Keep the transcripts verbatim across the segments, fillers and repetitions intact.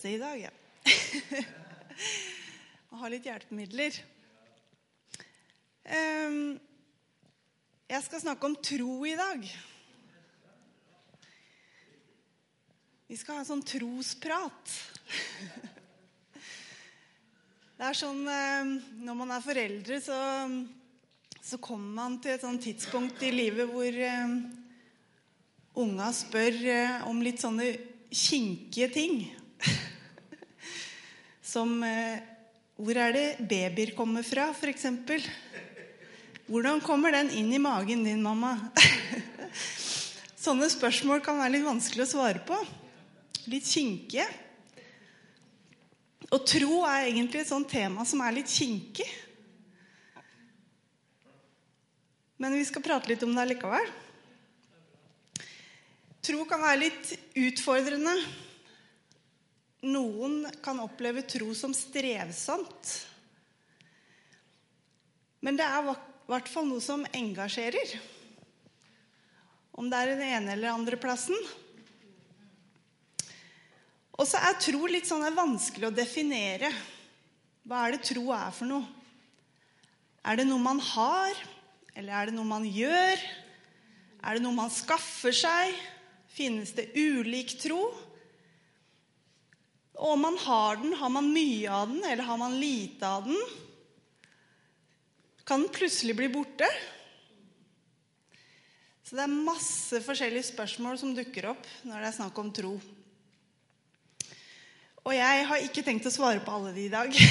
I dag, ja. Og ha litt hjelpemidler. Um, jeg skal snakke om tro I dag. Vi skal ha en sånn trosprat. Det er sånn, når man er foreldre, så, så kommer man til et sånt tidspunkt I livet hvor um, unga spør om litt sånne kinkige ting. Som, eh, hvor er det babyer kommer fra, for eksempel? Hvordan kommer den inn I magen din, mamma? Sånne spørsmål kan være litt vanskelig å svare på. Litt kinkige. Og tro er egentlig et sånt tema som er litt kinkig. Men vi skal prate litt om det likevel. Tro kan være litt utfordrende. Noen kan oppleve tro som strevsomt. Men det er I hvert fall noe som engasjerer. Om det er den ene eller andre plassen. Og så er tro litt sånn vanskelig å definere. Hva er det tro er for noe? Er det noe man har? Eller er det noe man gjør? Er det noe man skaffer seg? Finnes det ulik tro? Og om man har den, har man mye av den, eller har man lite av den? Kan den plutselig bli borte? Så det er masse forskjellige spørsmål som dukker opp når det er snakk om tro. Og jeg har ikke tenkt å svare på alle de I dag.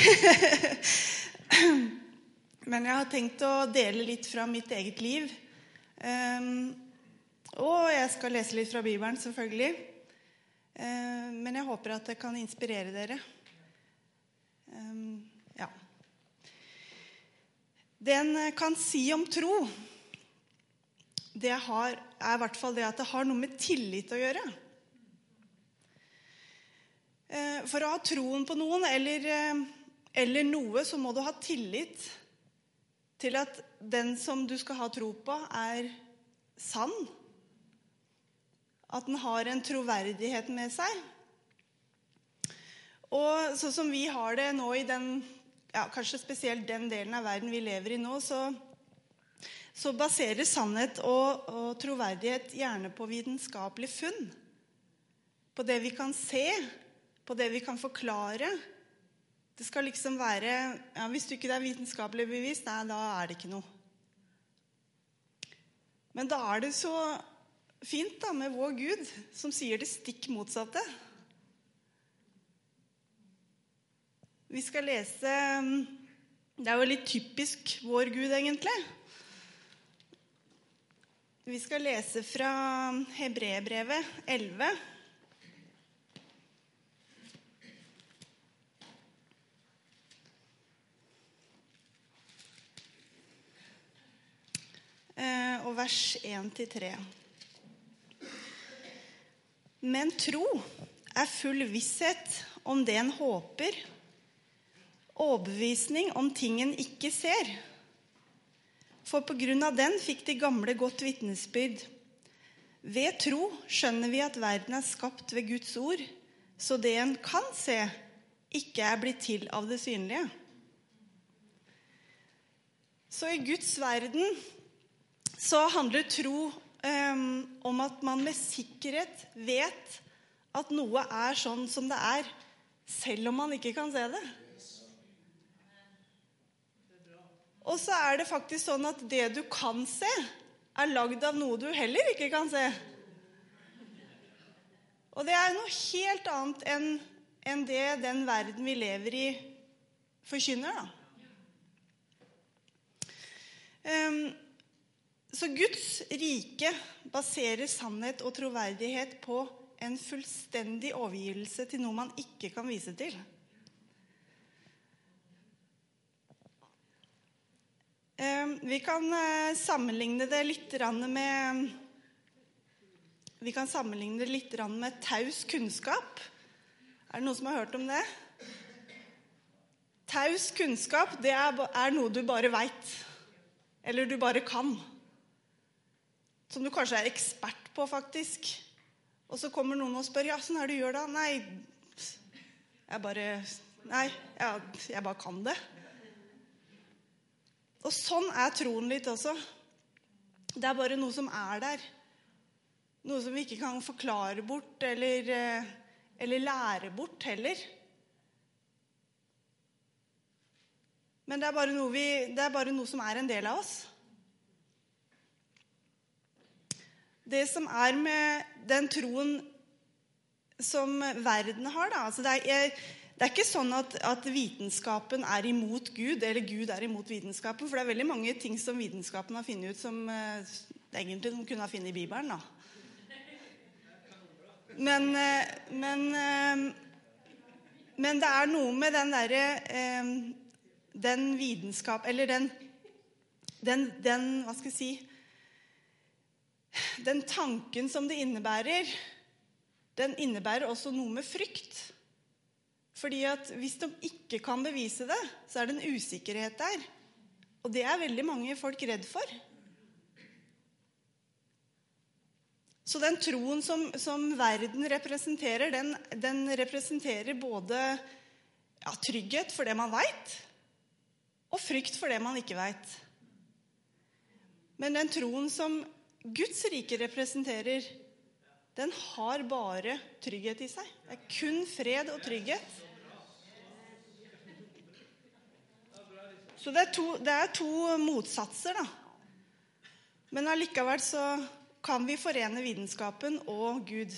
Men jeg har tenkt å dele litt fra mitt eget liv. Um, og jeg skal lese litt fra Bibelen, selvfølgelig. Men jeg håper at det kan inspirere dere. Ja. Det en kan si om tro, det har, er I hvert fall det at det har noe med tillit å gjøre. For å ha troen på noen eller, eller noe, så må du ha tillit til at den som du skal ha tro på er sann. At den har en troverdighet med seg. Og så som vi har det nå I den, ja, kanskje spesielt den delen av verden vi lever I nå, så, så baserer sannhet og, og troverdighet gjerne på vitenskapelig funn. På det vi kan se, på det vi kan forklare. Det skal liksom være, ja, hvis du ikke det er vitenskapelig bevis, nei, da er det ikke noe. Men da er det så fint da med vår Gud, som sier det stikk motsatte. Vi skal lese, det er jo litt typisk vår Gud egentlig. Vi skal lese fra Hebreerbrevet elleve. Og vers én til tre. Men tro er full visshet om det en håper, overbevisning om ting en ikke ser. For på grunn av den fikk de gamle godt vitnesbyrd. Ved tro skjønner vi at verden er skapt ved Guds ord, så det en kan se ikke er blitt til av det synlige. Så I Guds verden så handler tro Um, om at man med sikkerhet vet at noe er sånn som det er, selv om man ikke kan se det. Og så er det faktisk sånn at det du kan se er lagd av noe du heller ikke kan se. Og det er noe helt annet enn, enn det den verden vi lever I forkynner da. Um, Så Guds rike baserer sannhet og troverdighet på en fullstendig overgivelse til noe man ikke kan vise til. Vi kan sammenligne det litt med vi kan sammenligne det litt med taus kunnskap. Er det noen som har hørt om det? Taus kunnskap, det er, er noe du bare vet, eller du bare kan. Som du kanskje er ekspert på, faktisk. Og så kommer noen og spør, ja, sånn er det du gjør da? Nei, Jeg bare, nei, jeg, jeg bare kan det. Og sånn er troen litt også. Det er bare noe som er der. Noe som vi ikke kan forklare bort, eller, eller lære bort heller. Men det er, bare noe vi, det er bare noe som er en del av oss. Det som er med den troen som verden har, da, altså det, er, det er ikke sånn at, at vitenskapen er imot Gud, eller Gud er imot vitenskapen, for det er veldig mange ting som vitenskapen har funnet ut som eh, egentlig de kunne ha funnet i Bibelen. Da. Men, eh, men, eh, men det er noe med den der, eh, den vitenskap, eller den, den, den, hva skal jeg si, den tanken som det innebærer, den innebærer også noe med frykt. Fordi at hvis de ikke kan bevise det, så er det en usikkerhet der. Og det er veldig mange folk redd for. Så den troen som, som verden representerer, den, den representerer både ja, trygghet for det man vet, og frykt for det man ikke vet. Men den troen som Guds rike representerer, den har bare trygghet i seg. Det er kun fred og trygghet. Så det er to, det er to motsatser, da. Men allikevel så kan vi forene vitenskapen og Gud.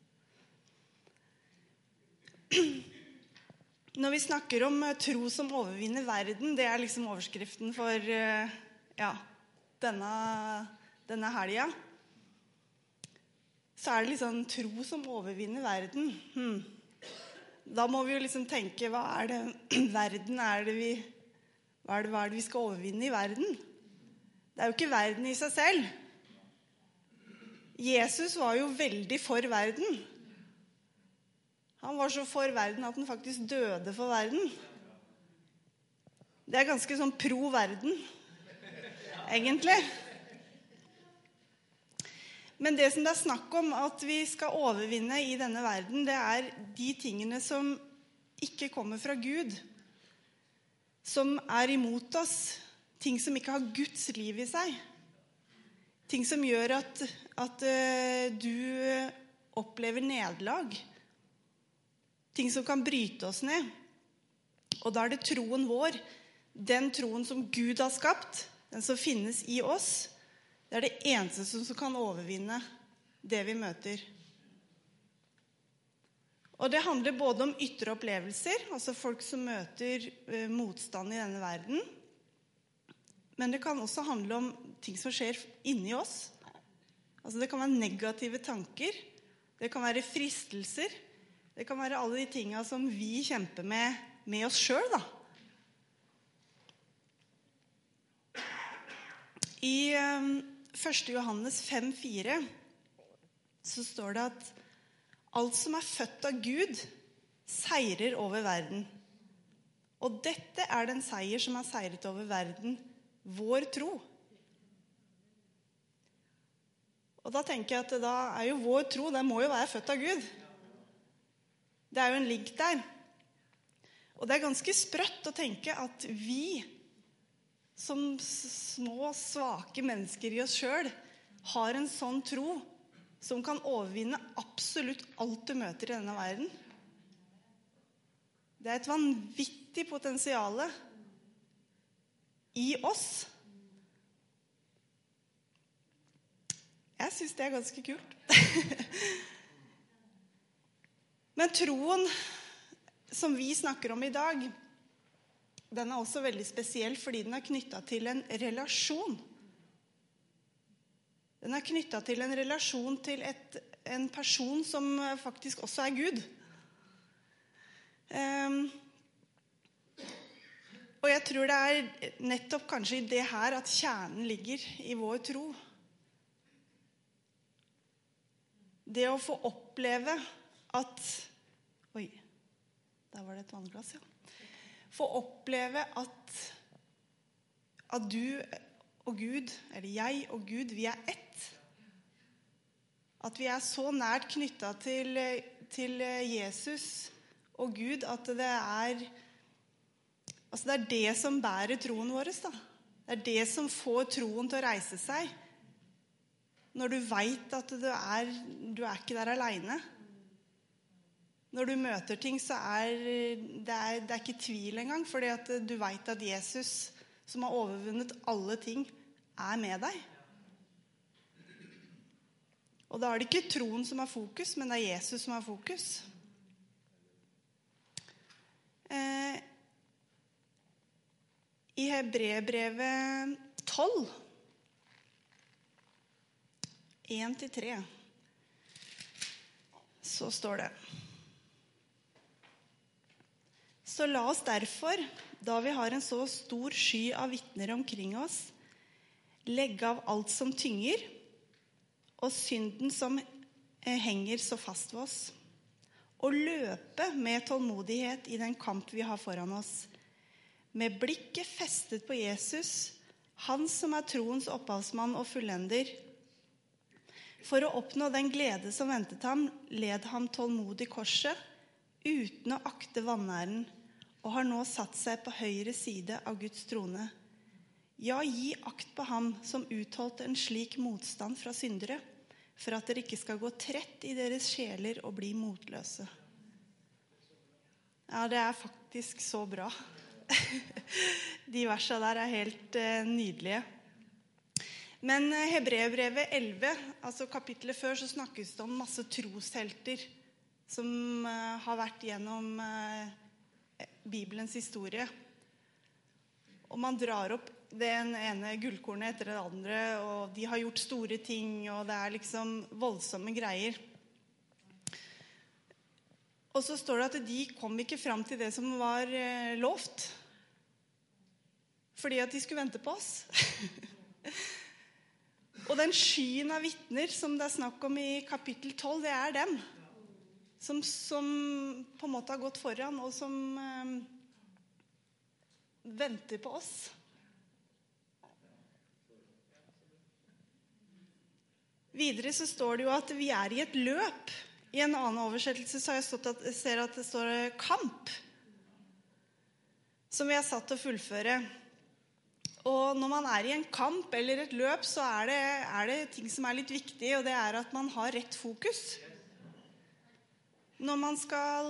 Når vi snakker om tro som overvinner verden, det er liksom overskriften for ja, denne denne helga, så er det liksom tro som overvinner verden. Hmm. Da må vi jo liksom tenke, hva er det verden er det vi, hva er det, hva er det vi skal overvinne i verden? Det er jo ikke verden i seg selv. Jesus var jo veldig for verden. Han var så for verden at han faktisk døde for verden. Det er ganske sånn pro verden, egentlig. Men det som det er snakk om at vi skal overvinne i denne verden, det er de tingene som ikke kommer fra Gud, som er imot oss, ting som ikke har Guds liv i seg, ting som gjør at, at uh, du opplever nederlag, ting som kan bryte oss ned. Og da er det troen vår, den troen som Gud har skapt, den som finnes i oss. Det er det eneste som kan overvinne det vi møter. Og det handler både om ytre opplevelser, altså folk som møter eh, motstand i denne verden. Men det kan også handle om ting som skjer inni oss. Altså det kan være negative tanker, det kan være fristelser, det kan være alle de tingene som vi kjemper med, med oss selv, da. I um, første Johannes fem fire så står det at alt som er født av Gud seirer over verden. Og dette er den seier som har seiret over verden, vår tro. Og da tenker jeg at da er jo vår tro, den må jo være født av Gud. Det er jo en link der. Og det er ganske sprøtt å tenke at vi som små, svake mennesker i oss selv, har en sånn tro som kan overvinne absolutt alt du møter i denne verden. Det er et vanvittig potensial i oss. Jeg synes det er ganske kult. Men troen som vi snakker om i dag, den er også veldig spesiell fordi den er knyttet til en relasjon. Den er knyttet til en relasjon til et, en person som faktisk også er Gud. Um, og jeg tror det er nettopp kanskje i det her at kjernen ligger i vår tro. Det å få oppleve at... Oi, der var det et vannglass, ja. Få oppleve at, at du og Gud, eller jeg og Gud, vi er ett. At vi er så nært knyttet til, til Jesus og Gud, at det er, altså det er det som bærer troen vår. Da. Det er det som får troen til å reise seg. Når du vet at du er, du er ikke der alene. Når du møter ting, så er det, er det er ikke tvil engang, fordi at du vet at Jesus, som har overvunnet alle ting, er med deg. Og da er det ikke troen som har fokus, men det er Jesus som har fokus. Eh, I Hebreerbrevet tolv, en til tre, så står det: Så la oss derfor, da vi har en så stor sky av vitner omkring oss, legge av alt som tynger, og synden som henger så fast ved oss, og løpe med tålmodighet i den kamp vi har foran oss, med blikket festet på Jesus, han som er troens opphavsmann og fullender. For å oppnå den glede som ventet ham, led ham tålmodig korset, uten å akte vanæren, og har nå satt seg på høyre side av Guds trone. Ja, gi akt på ham som utholdt en slik motstand fra syndere, for at dere ikke skal gå trett i deres sjeler og bli motløse. Ja, det er faktisk så bra. De versene der er helt eh, nydelige. Men Hebreerbrevet elleve, altså kapittelet før, så snakkes det om masse troshelter som eh, har vært gjennom eh, Bibelens historie. Og man drar opp den ene gullkornet etter det andre, og de har gjort store ting, og det er liksom voldsomme greier. Og så står det at de kom ikke fram til det som var eh, lovt, fordi at de skulle vente på oss. Og den skyen av vitner som det er snakk om i kapittel tolv, det er dem som, som på en måte har gått foran, og som eh, venter på oss. Videre så står det jo at vi er i et løp. I en annen oversettelse så har jeg stått at, ser at det står kamp, som vi er satt til å fullføre. Og når man er i en kamp eller et løp, så er det, er det ting som er litt viktig, og det er at man har rett fokus. Når man skal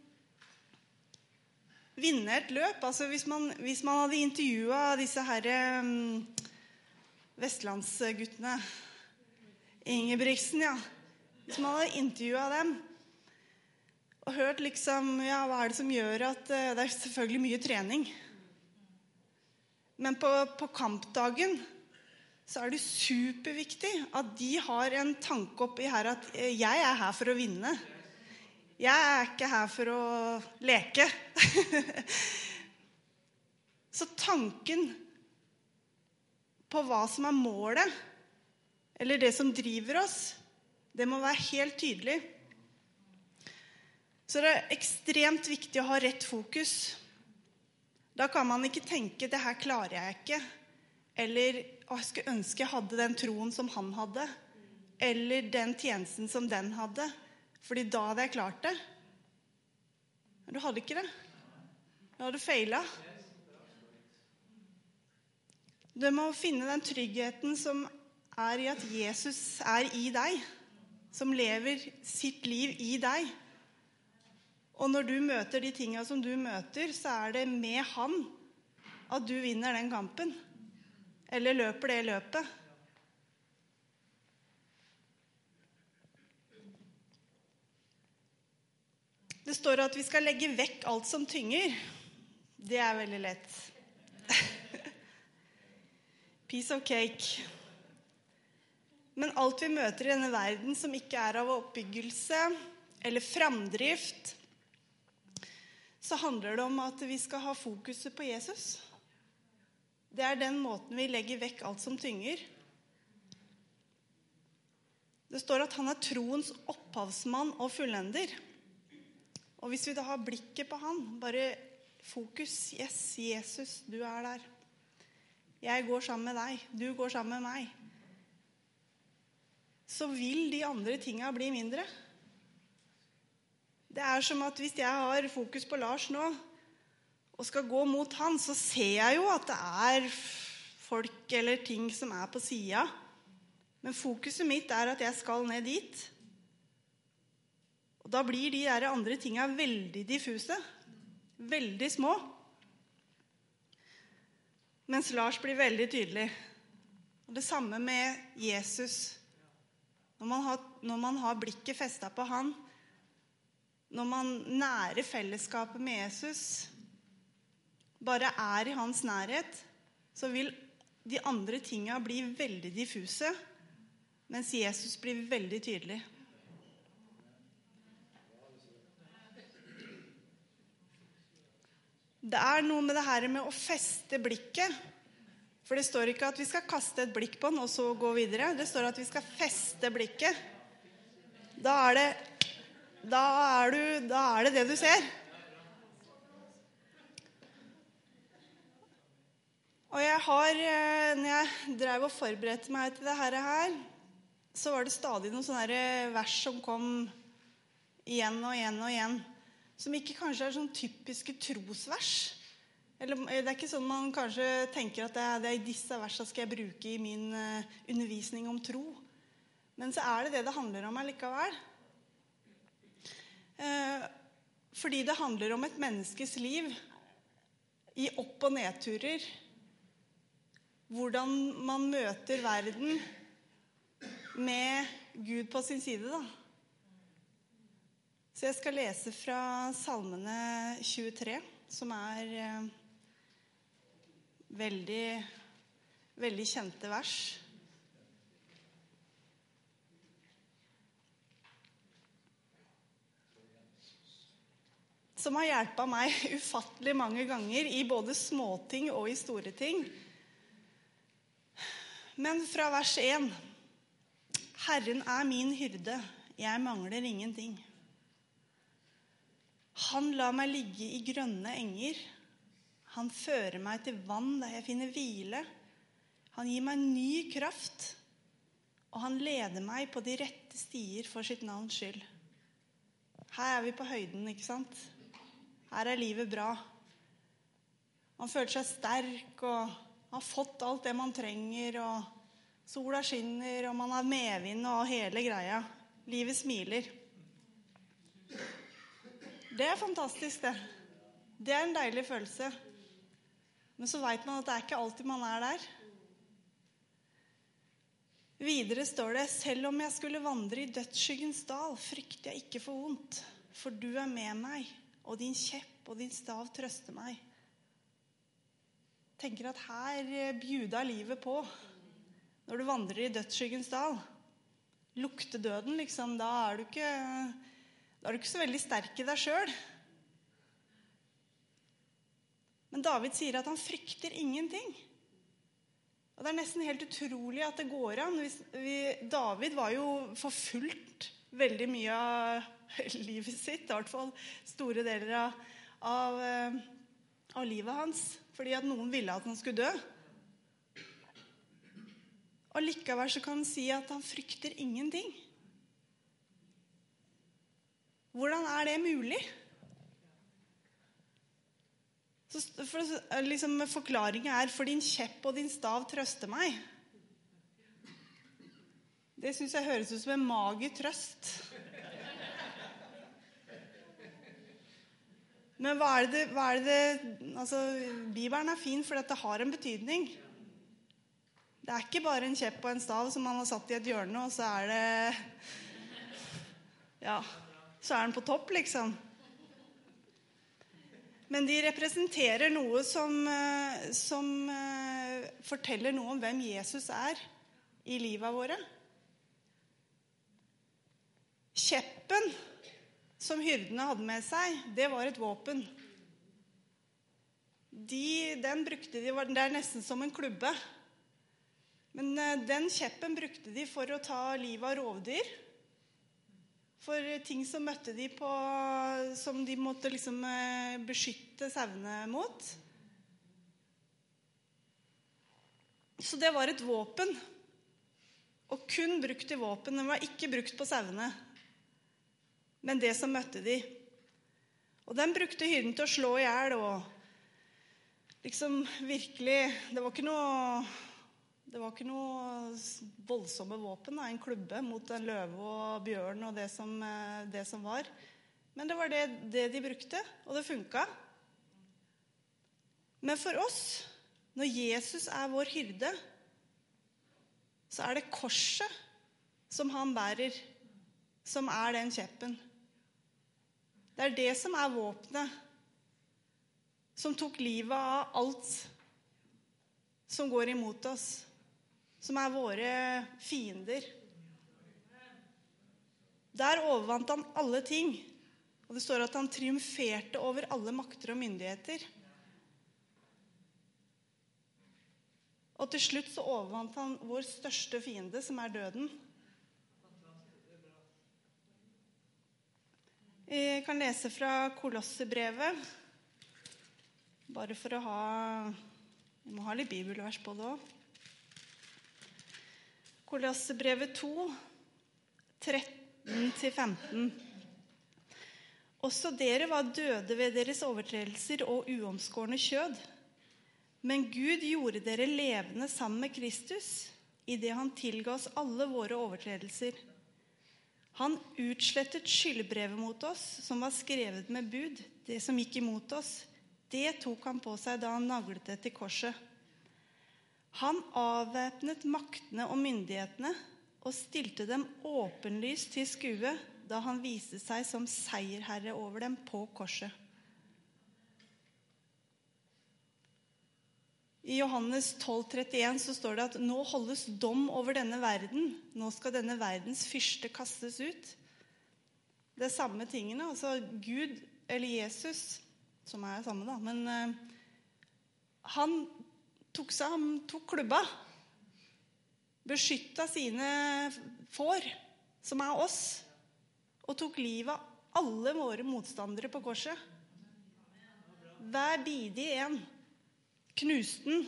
vinne et løp, altså hvis man, hvis man hadde intervjuet disse her um, vestlandsguttene, Ingebrigtsen, ja. Hvis man hadde intervjuet dem og hørt liksom, ja, hva er det som gjør at uh, det er selvfølgelig mye trening. Men på, på kampdagen så er det superviktig at de har en tanke oppi her at uh, jeg er her for å vinne. Jeg er ikke her for å leke. Så tanken på hva som er målet, eller det som driver oss, det må være helt tydelig. Så det er ekstremt viktig å ha rett fokus. Da kan man ikke tenke, det her klarer jeg ikke. Eller, å, jeg skulle ønske jeg hadde den troen som han hadde. Eller den tjenesten som den hadde. Fordi da hadde jeg klart det. Men du hadde ikke det. Du hadde feilet. Du må finne den tryggheten som er i at Jesus er i deg, som lever sitt liv i deg. Og når du møter de tingene som du møter, så er det med han at du vinner den kampen. Eller løper det løpet. Det står at vi skal legge vekk alt som tynger. Det er veldig lett. Piece of cake. Men alt vi møter i denne verden som ikke er av oppbyggelse eller framdrift, så handler det om at vi skal ha fokuset på Jesus. Det er den måten vi legger vekk alt som tynger. Det står at han er troens opphavsmann og fullender. Og hvis vi da har blikket på han, bare fokus, yes, Jesus, du er der. Jeg går sammen med deg, du går sammen med meg. Så vil de andre tingene bli mindre. Det er som at hvis jeg har fokus på Lars nå, og skal gå mot han, så ser jeg jo at det er folk eller ting som er på siden. Men fokuset mitt er at jeg skal ned dit. Og da blir de der andre tingene veldig diffuse, veldig små. Mens Lars blir veldig tydelig. Og det samme med Jesus. Når man har, når man har blikket festet på han, når man nærer fellesskapet med Jesus, bare er i hans nærhet, så vil de andre tingene bli veldig diffuse, mens Jesus blir veldig tydelig. Det er noe med det her med å feste blikket, for det står ikke at vi skal kaste et blikk på den og så gå videre. Det står at vi skal feste blikket. Da er det, da er du, da er det det du ser. Og jeg har, når jeg drev og forberedte meg til det her, så var det stadig noen sånne vers som kom igjen og igjen og igjen, som ikke kanskje er sånn typiske trosvers. Eller det er ikke sånn man kanskje tenker at det er, det er i disse versene skal jeg bruke i min uh, undervisning om tro. Men så er det det det handler om allikevel. Uh, fordi det handler om et menneskes liv i opp- og nedturer. Hvordan man møter verden med Gud på sin side, da. Så jeg skal lese fra Salmene tjuetre, som er uh, veldig, veldig kjente vers. Som har hjulpet meg ufattelig mange ganger i både småting og i store ting. Men fra vers én. Herren er min hyrde, jeg mangler ingenting. Han lar meg ligge i grønne enger. Han fører meg til vann der jeg finner hvile. Han gir meg ny kraft, og han leder meg på de rette stier for sitt navns skyld. Her er vi på høyden, ikke sant? Her er livet bra. Man føler seg sterk, og har fått alt det man trenger, og sola skinner, og man har medvind og hele greia. Livet smiler. Det er fantastisk, det. Det er en deilig følelse. Men så vet man at det er ikke alltid man er der. Videre står det, selv om jeg skulle vandre i dødsskyggens dal, frykter jeg ikke for vondt, for du er med meg, og din kjepp og din stav trøster meg. Tenker at her bjuder livet på, når du vandrer i dødsskyggens dal. Lukter døden, liksom, da er du ikke, da er du ikke så veldig sterk i deg selv. Men David sier at han frykter ingenting. Og det er nesten helt utrolig at det går an. Vi, David var jo forfulgt veldig mye av livet sitt, i hvert fall store deler av, av, av livet hans, fordi at noen ville at han skulle dø. Og likevel så kan han si at han frykter ingenting. Hvordan er det mulig? Så for, liksom, forklaringen er for din kjepp og din stav trøster meg. Det synes jeg høres ut som en mager trøst. Men hva er det, hva er det altså, Bibelen er fin for at det har en betydning. Det er ikke bare en kjepp og en stav som man har satt i et hjørne, og så er det ja, så er den på topp, liksom. Men de representerer noe som, som forteller noe om hvem Jesus er i livet våre. Kjeppen som hyrdene hadde med seg, det var et våpen. De, den brukte de, det er nesten som en klubbe. Men den kjeppen brukte de for å ta livet av rovdyr. For ting som møtte de på, som de måtte liksom beskytte sauene mot. Så det var et våpen. Og kun brukt i våpen. Den var ikke brukt på sauene. Men det som møtte de. Og den brukte hyrden til å slå i hjel, og liksom virkelig, det var ikke noe, det var ikke noe voldsomme våpen, da, en klubbe mot en løve og bjørn og det som, det som var. Men det var det, det de brukte, og det funket. Men for oss, når Jesus er vår hyrde, så er det korset som han bærer, som er den kjeppen. Det er det som er våpenet, som tok livet av alt som går imot oss, som er våre fiender. Der overvant han alle ting, og det står at han triumferte over alle makter og myndigheter. Og til slutt så overvant han vår største fiende, som er døden. Jeg kan lese fra Kolossebrevet, bare for å ha, jeg må ha litt bibelvers på det også. Kolossebrevet to, tretten til femten. Også dere var døde ved deres overtredelser og uomskårne kjød, men Gud gjorde dere levende sammen med Kristus, i det han tilga oss alle våre overtredelser. Han utslettet skyldbrevet mot oss, som var skrevet med bud, det som gikk imot oss. Det tok han på seg da han naglet det til korset. Han avvæpnet maktene og myndighetene, og stilte dem åpenlyst til skue, da han viste seg som seierherre over dem på korset. I Johannes tolv trettien så står det at nå holdes dom over denne verden. Nå skal denne verdens fyrste kastes ut. Det er samme tingene. Altså Gud, eller Jesus, som er samme da, men uh, han tok seg, han tok klubba, beskyttet sine får, som er oss, og tok livet av alle våre motstandere på korset. Hver bidig en. Knusten.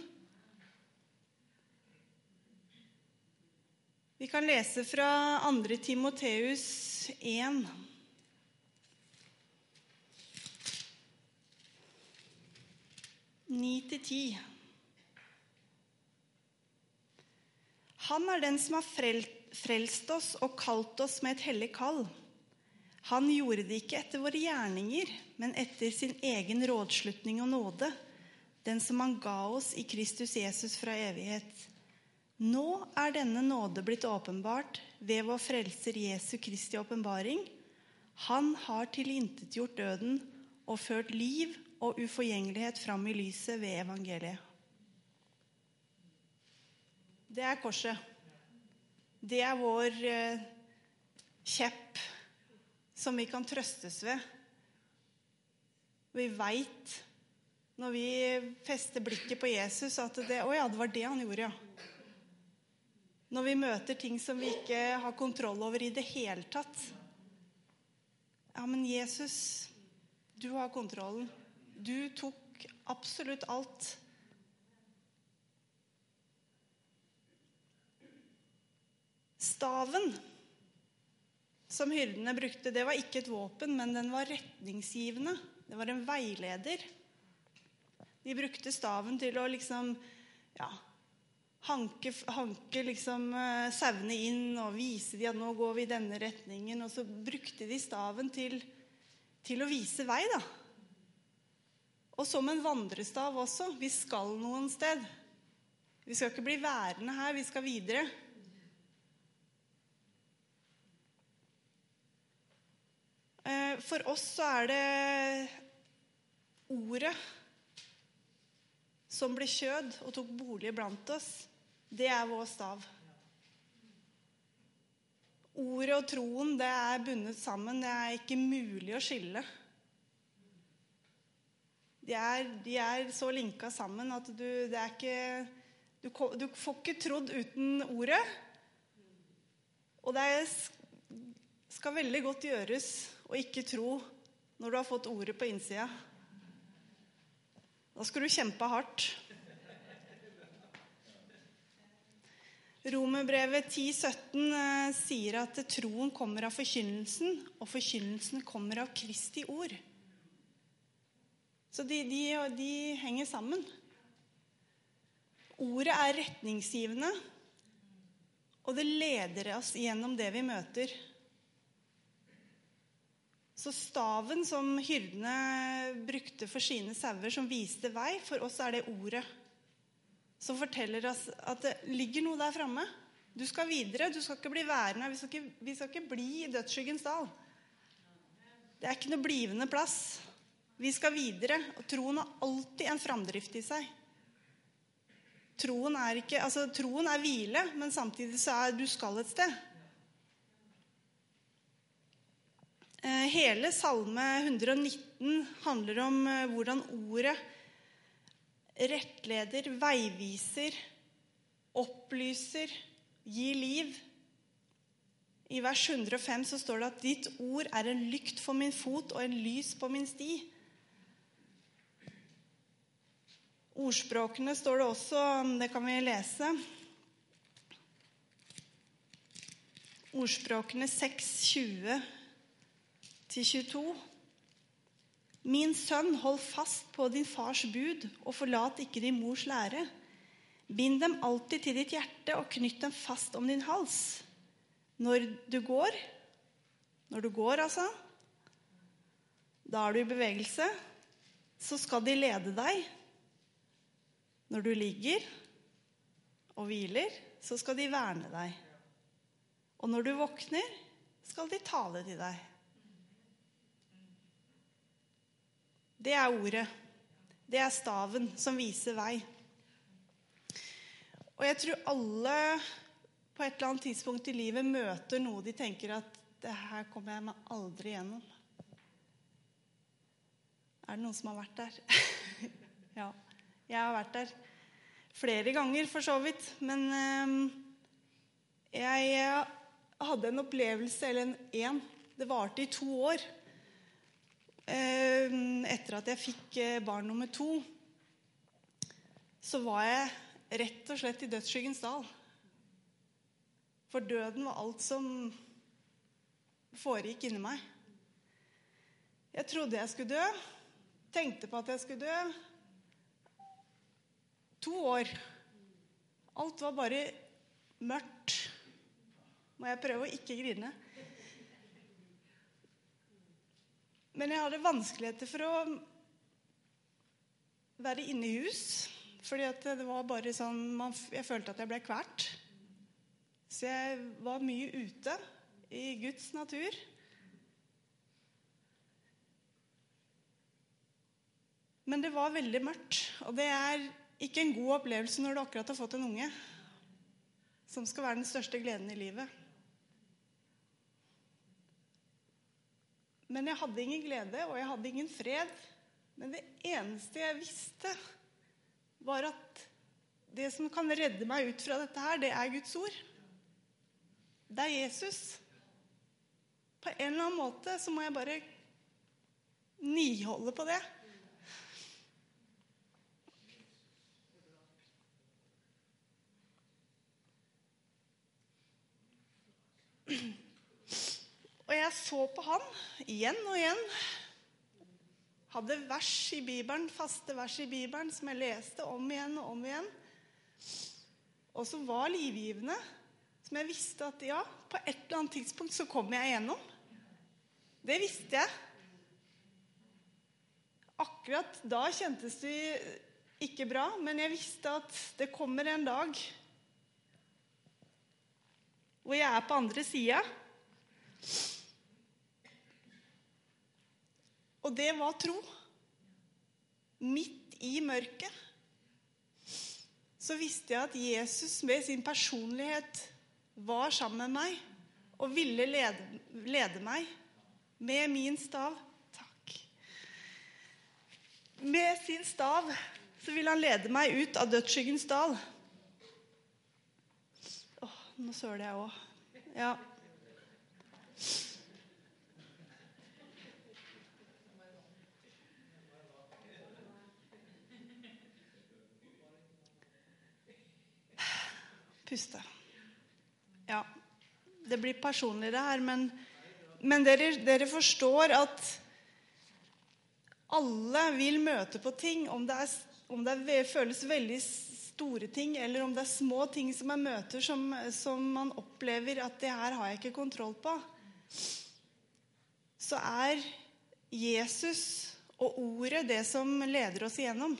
Vi kan lese fra andre Timoteus en. ni til ti. Han er den som har frelst oss og kalt oss med et hellig kall. Han gjorde det ikke etter våre gjerninger, men etter sin egen rådslutning og nåde, den som han ga oss i Kristus Jesus fra evighet. Nå er denne nåde blitt åpenbart ved vår frelser Jesu Kristi åpenbaring. Han har tilintetgjort døden og ført liv og uforgjengelighet fram i lyset ved evangeliet. Det er korset. Det er vår eh, kjepp som vi kan trøstes ved. Vi vet når vi fester blikket på Jesus, at det, å ja, det var det han gjorde, ja. Når vi møter ting som vi ikke har kontroll over i det hele tatt. Ja, men Jesus, du har kontrollen. Du tok absolutt alt. Staven som hyrdene brukte, det var ikke et våpen, men den var retningsgivende. Det var en veileder. De brukte staven til å liksom, ja, hanke, hanke liksom, uh, sauene inn og vise de at nå går vi i denne retningen. Og så brukte de staven til, til å vise vei, da. Og som en vandrestav også. Vi skal noen sted. Vi skal ikke bli værende her, vi skal videre. Uh, for oss så er det ordet som ble kjød og tok bolig blant oss. Det er vår stav. Ordet og troen, det er bundet sammen. Det er ikke mulig å skille. De er, de er så linket sammen at du, det er ikke, du, du får ikke trodd uten ordet. Og det er, skal veldig godt gjøres å ikke tro når du har fått ordet på innsida. Da skal du kjempe hardt. Romerbrevet ti sytten eh, sier at troen kommer av forkynnelsen, og forkynnelsen kommer av Kristi ord. Så de, de, de henger sammen. Ordet er retningsgivende, og det leder oss gjennom det vi møter. Så staven som hyrdene brukte for sine sauer, som viste vei, for oss er det ordet. Som forteller oss at det ligger noe der fremme. Du skal videre, du skal ikke bli værende. Vi skal ikke, vi skal ikke bli i dødsskyggens dal. Det er ikke noe blivende plass. Vi skal videre, og troen har alltid en framdrift i seg. Troen er ikke, altså troen er hvile, men samtidig så er du skal et sted. Hele salme hundre og nitten handler om hvordan ordet rettleder, veiviser, opplyser, gir liv. I vers hundre og fem så står det at ditt ord er en lykt for min fot og en lys på min sti. Ordspråkene står det også, det kan vi lese. Ordspråkene seks tjue til tjueto. Min sønn, hold fast på din fars bud, og forlat ikke din mors lære. Bind dem alltid til ditt hjerte, og knytt dem fast om din hals. Når du går, når du går altså, da er du i bevegelse, så skal de lede deg. Når du ligger og hviler, så skal de verne deg. Og når du våkner, skal de tale til deg. Det er ordet. Det er staven som viser vei. Og jeg tror alle på et eller annet tidspunkt i livet møter noe de tenker at det her kommer jeg meg aldri gjennom. Er det noen som har vært der? Ja, jeg har vært der flere ganger for så vidt, men eh, jeg hadde en opplevelse, eller en, en, det varte i to år, eh, etter at jeg fikk barn nummer to, så var jeg rett og slett i dødsskyggens dal. For døden var alt som foregikk inni meg. Jeg trodde jeg skulle dø, tenkte på at jeg skulle dø. To år. Alt var bare mørkt. Må jeg prøve å ikke grine. Men jeg hadde vanskeligheter for å være inne i hus, fordi at det var bare sånn, man, jeg følte at jeg ble kvert. Så jeg var mye ute i Guds natur. Men det var veldig mørkt, og det er ikke en god opplevelse når du akkurat har fått en unge, som skal være den største gleden i livet. Men jeg hadde ingen glede, og jeg hadde ingen fred. Men det eneste jeg visste, var at det som kan redde meg ut fra dette her, det er Guds ord. Det er Jesus. På en eller annen måte så må jeg bare niholde på det. Og jeg så på han igjen og igjen. Hadde vers i Bibelen, faste vers i Bibelen, som jeg leste om igjen og om igjen. Og som var livgivende, som jeg visste at ja, på et eller annet tidspunkt så kom jeg igjennom. Det visste jeg. Akkurat da kjentes det ikke bra, men jeg visste at det kommer en dag hvor jeg er på andre siden. Og det var tro. Midt i mørket så visste jeg at Jesus med sin personlighet var sammen med meg og ville lede, lede meg med min stav. Takk. Med sin stav så ville han lede meg ut av dødsskyggens dal. Åh, nå søler jeg også. Ja. Puste. Ja, det blir personlig det her, men, men dere, dere forstår at alle vil møte på ting, om det, er, om det er, føles veldig store ting, eller om det er små ting som er møter som, som man opplever at det her har jeg ikke kontroll på, så er Jesus og ordet det som leder oss igjennom.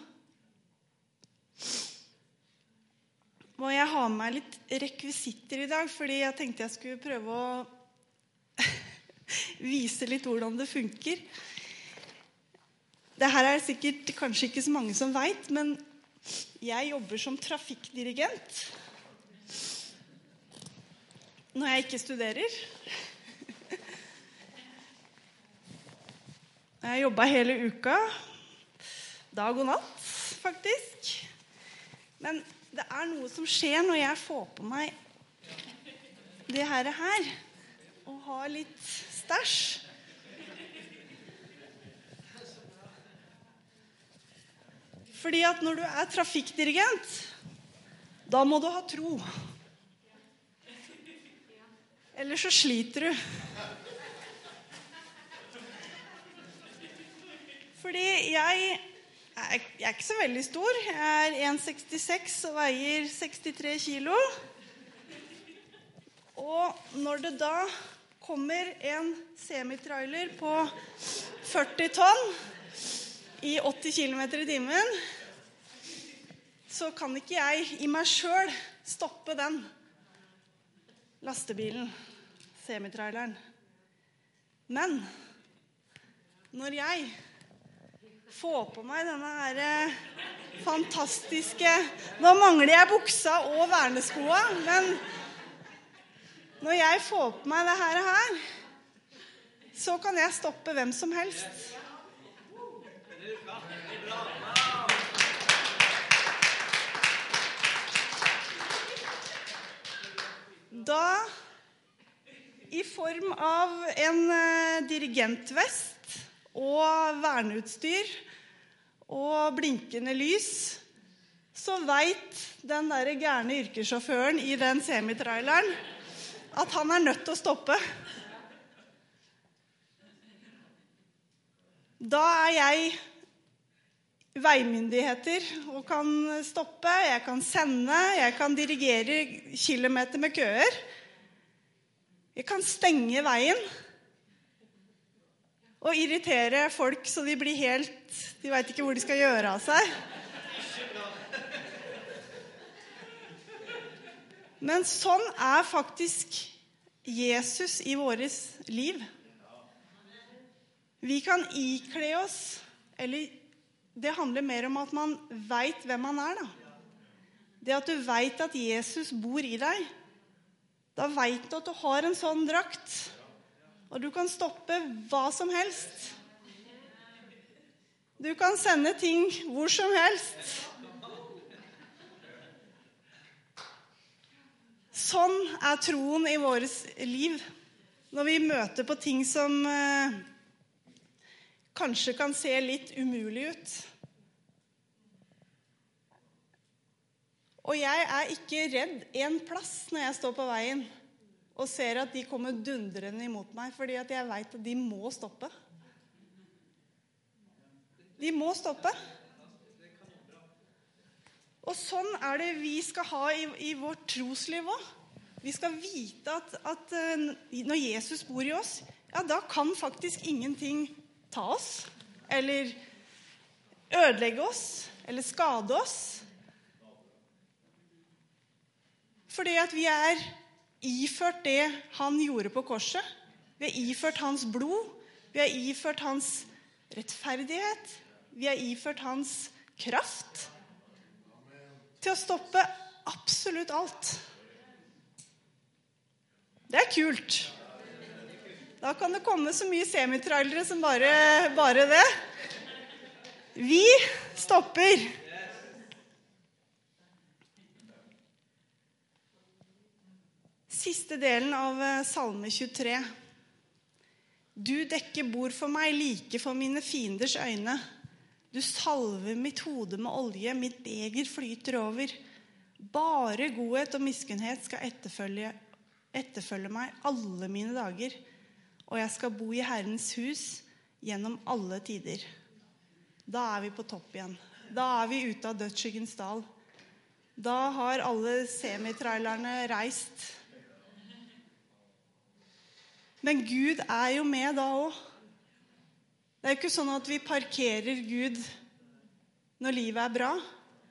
Må jeg ha med meg litt rekvisitter i dag, fordi jeg tenkte jeg skulle prøve å vise litt hvordan det funker. Det her er sikkert kanskje ikke så mange som vet, men jeg jobber som trafikkdirigent når jeg ikke studerer. Jeg jobbet hele uka, dag og natt, faktisk. Men det er noe som skjer når jeg får på meg det her, her og har litt stæsj. Fordi at når du er trafikkdirigent, da må du ha tro. Ellers så sliter du. Fordi jeg, jeg er ikke så veldig stor. Jeg er en komma sekstiseks og veier sekstitre kilo. Og når det da kommer en semitrailer på førti tonn i åtti kilometer i timen, så kan ikke jeg i meg selv stoppe den lastebilen, semitraileren. Men når jeg får på meg denne her fantastiske, nå mangler jeg buksa og verneskoa, men når jeg får på meg det her, her så kan jeg stoppe hvem som helst. Da, i form av en dirigentvest og verneutstyr og blinkende lys, så vet den der gærne yrkessjåføren i den semitraileren at han er nødt til å stoppe. Da er jeg veimyndigheter og kan stoppe, jeg kan sende, jeg kan dirigere kilometer med køer. Jeg kan stenge veien og irritere folk så de blir helt, de vet ikke hvor de skal gjøre av seg. Men sånn er faktisk Jesus i våres liv. Vi kan ikle oss, eller det handler mer om at man vet hvem man er da. Det at du vet at Jesus bor i deg, da vet du at du har en sånn drakt, og du kan stoppe hva som helst. Du kan sende ting hvor som helst. Sånn er troen i vårt liv. Når vi møter på ting som eh, kanskje kan se litt umulig ut. Og jeg er ikke redd en plass når jeg står på veien og ser at de kommer dundrende imot meg, fordi at jeg vet at de må stoppe. De må stoppe. Og sånn er det vi skal ha i, i vårt trosliv også. Vi skal vite at, at når Jesus bor i oss, ja, da kan faktisk ingenting ta oss, eller ødelegge oss, eller skade oss. Fordi at vi er iført det han gjorde på korset. Vi er iført hans blod. Vi er iført hans rettferdighet. Vi er iført hans kraft til å stoppe absolutt alt. Det er kult. Da kan det komme så mye semitrailere som bare, bare det. Vi stopper. Siste delen av Salme tjuetre. Du dekker bord for meg, like for mine fienders øyne. Du salver mitt hode med olje, mitt beger flyter over. Bare godhet og miskunnhet skal etterfølge, etterfølge meg alle mine dager, og jeg skal bo i Herrens hus gjennom alle tider. da er vi på topp igjen. Da er vi ute av dødsskyggens dal. Da har alle semitrailerne reist. Men Gud er jo med da også. Det er jo ikke sånn at vi parkerer Gud når livet er bra.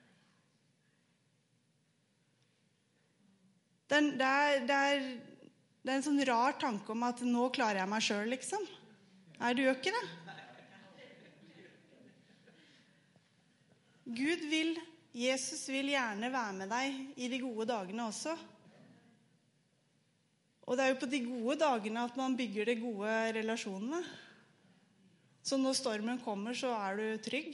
Det er, det, er, det, er, det er en sånn rar tanke om at nå klarer jeg meg selv, liksom. Nei, du gjør ikke det. Gud vil, Jesus vil gjerne være med deg i de gode dagene også. Og det er jo på de gode dagene at man bygger de gode relasjonene. Så når stormen kommer, så er du trygg.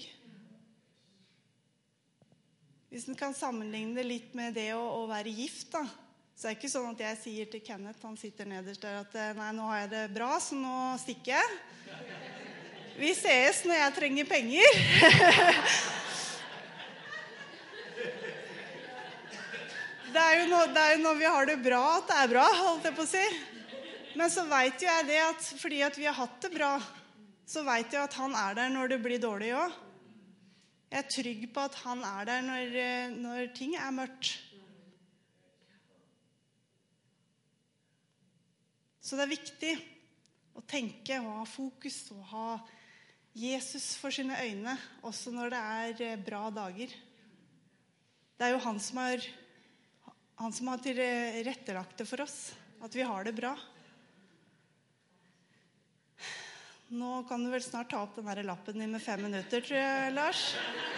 Hvis du kan sammenligne det litt med det å, å være gift, da, så er det ikke sånn at jeg sier til Kenneth, han sitter nederst der, at nei, nå har jeg det bra, så nå stikker jeg. Vi ses når jeg trenger penger. Det er, jo no, det er jo når vi har det bra at det er bra, holdt jeg på å si. Men så vet jo jeg det at fordi at vi har hatt det bra, så vet jeg at han er der når det blir dårlig også. Jeg er trygg på at han er der når, når ting er mørkt. Så det er viktig å tenke og ha fokus og ha Jesus for sine øyne, også når det er bra dager. Det er jo han som har, han som har tilrettelagt det for oss, at vi har det bra. Nå kan du vel snart ta opp den der lappen din med fem minutter, tror jeg, Lars.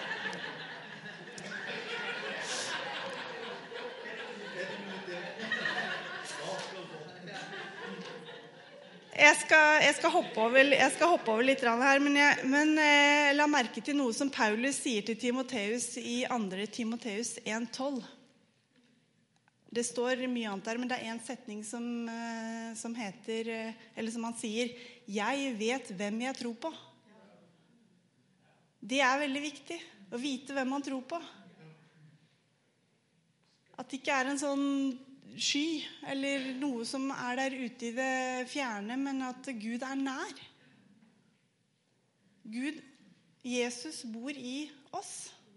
Jeg skal, jeg skal hoppe over, jeg skal hoppe over litt her, men, jeg, men eh, la merke til noe som Paulus sier til Timoteus i andre Timoteus en tolv. Det står mye annet der, men det er en setning som, eh, som heter, eh, eller som han sier, «Jeg vet hvem jeg tror på». Det er veldig viktig, å vite hvem man tror på. At det ikke er en sånn sky, eller noe som er der ute i det fjerne, men at Gud er nær. Gud, Jesus bor i oss.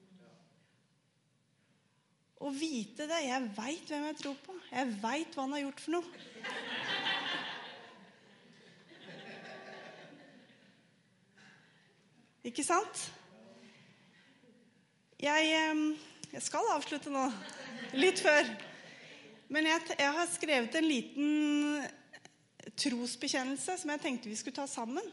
Å vite det, jeg vet hvem jeg tror på. Jeg vet hva han har gjort for noe. Ikke sant? Jeg, jeg skal avslutte nå, litt før. Men jeg, jeg har skrevet en liten trosbekjennelse som jeg tenkte vi skulle ta sammen.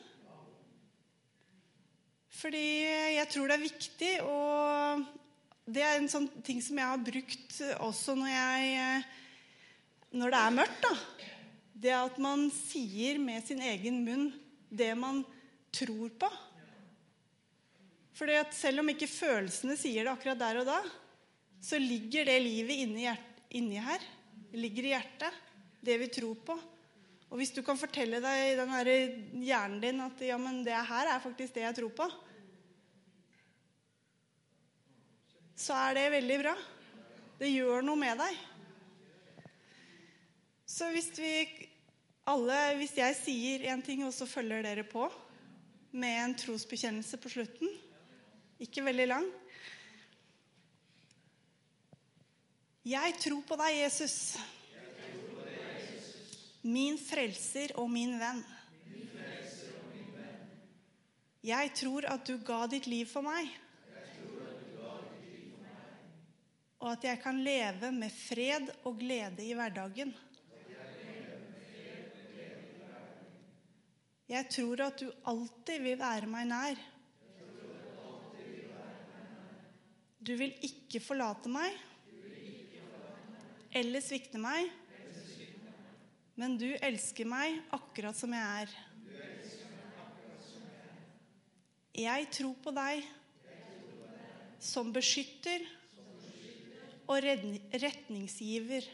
Fordi jeg tror det er viktig, og det er en sånn ting som jeg har brukt også når, jeg, når det er mørkt. Da. Det at man sier med sin egen munn det man tror på. Fordi at selv om ikke følelsene sier det akkurat der og da, så ligger det livet inni, hjert, inni her. Det ligger i hjertet, det vi tror på. Og hvis du kan fortelle deg i den her hjernen din at ja, men det her er faktisk det jeg tror på, så er det veldig bra. Det gjør noe med deg. Så hvis vi alle, hvis jeg sier en ting, og så følger dere på med en trosbekjennelse på slutten, ikke veldig lang. Jeg tror på deg, Jesus. Min frelser og min venn. Jeg tror at du ga ditt liv for meg. Og at jeg kan leve med fred og glede i hverdagen. Jeg tror at du alltid vil være meg nær. Du vil ikke forlate meg eller svikte meg, men du elsker meg akkurat som jeg er. Jeg tror på deg som beskytter og retningsgiver.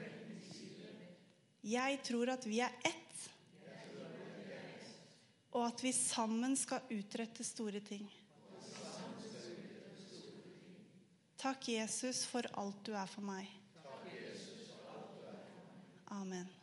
Jeg tror at vi er ett, og at vi sammen skal utrette store ting. Takk, Jesus, for alt du er for meg. Amen.